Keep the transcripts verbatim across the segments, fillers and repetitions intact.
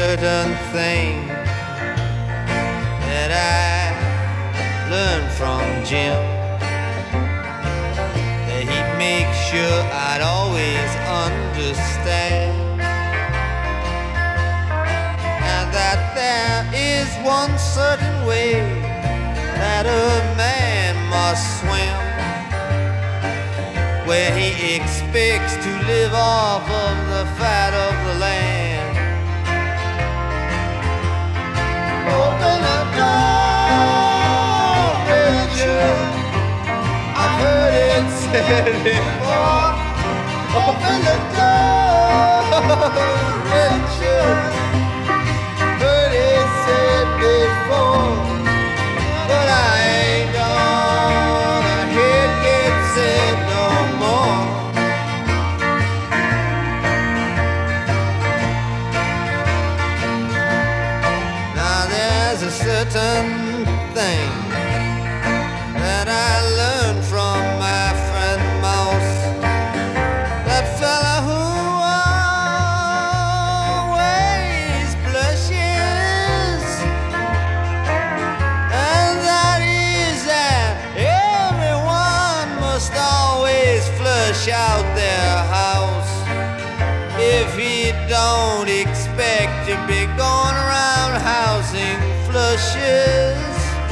certain thing that I learned from Jim, that he'd make sure I'd always understand, and that there is one certain way that a man must swim, where he expects to live off of the fat of the land. Open the door, Richard. I've heard it said before. Open the door, Richard. Heard it said before, but I ain't gonna hear it get said no more. Now there's a certain thing that I learned from my friend Mouse, that fella who always blushes, and that is that everyone must always flush out their house if he don't expect to be going around housing flushes.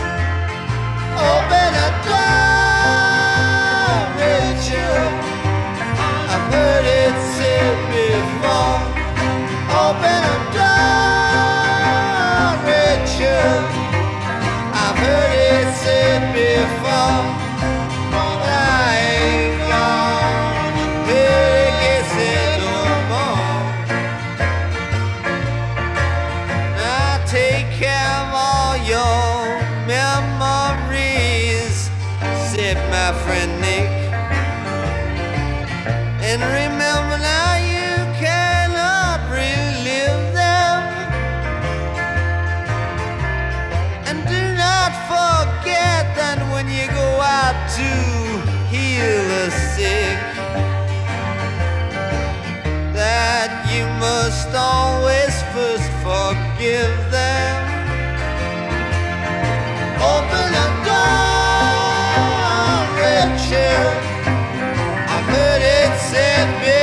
Open a door, Richard. I've heard it said before. Open a door, Richard. I've heard it said before, but I ain't gonna hear it get said no more. Now take care of all your memories, said my friend Nick, and remember now you cannot relive them, and do not forget that when you go out to heal the sick, that you must always first forgive them. Open the door, Richard. I've heard it said before.